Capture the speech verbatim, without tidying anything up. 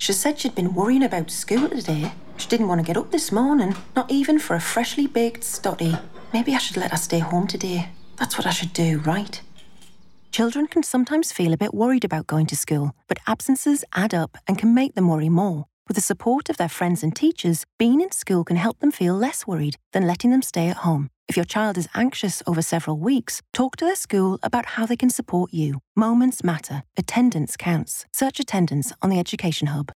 She said she'd been worrying about school today. She didn't want to get up this morning, not even for a freshly baked stotty. Maybe I should let her stay home today. That's what I should do, right? Children can sometimes feel a bit worried about going to school, but absences add up and can make them worry more. With the support of their friends and teachers, being in school can help them feel less worried than letting them stay at home. If your child is anxious over several weeks, talk to their school about how they can support you. Moments matter. Attendance counts. Search attendance on the Education Hub.